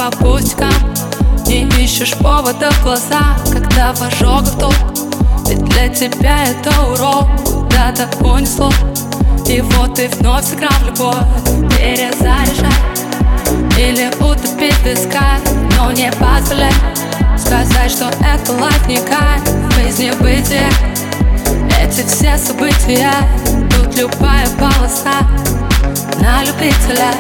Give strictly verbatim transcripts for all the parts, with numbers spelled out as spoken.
по пустякам. Не ищешь повода в глаза, когда в ожогах толк. Ведь для тебя это урок, куда-то унесло. И вот ты вновь сыграл в любовь, перезаряжай или утопить в песках. Но не позволяй сказать, что это лайф не кайф, жизнь бытия. Эти все события, тут любая полоса на любителя.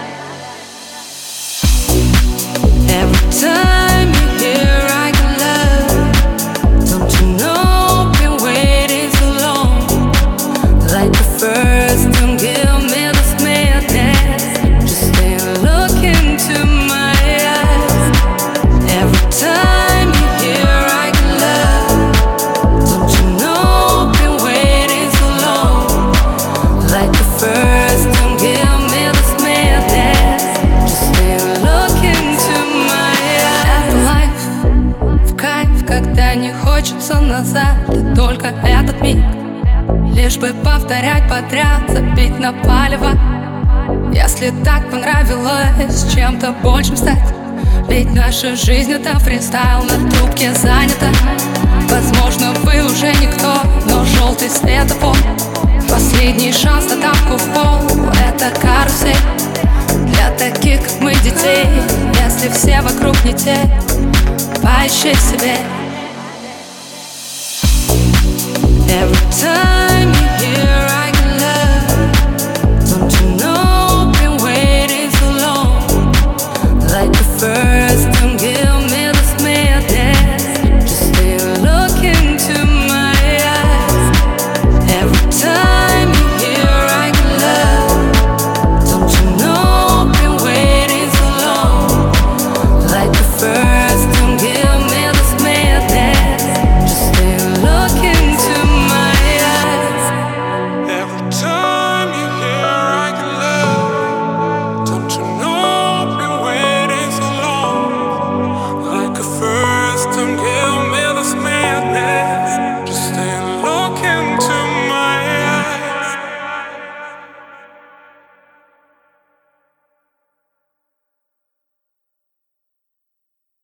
Every time you hear I can love, don't you know, been waiting so long. Like the first, don't give me this madness, just stay and look into my eyes. Every time you hear I can love, don't you know, been waiting so long. Like the first, don't give me this madness, just stay and look into my eyes. Это лайф, в кайф, когда не хочется назад, и только этот миг, лишь бы повторять подряд, забить на палево. Если так понравилось чем-то большим стать, ведь наша жизнь это фристайл, на трубке занята. Возможно, вы уже никто, но желтый светофор, последний шанс на тапку в пол. Это карусель для таких, как мы, детей. Если все вокруг не те, поищи себе. Every time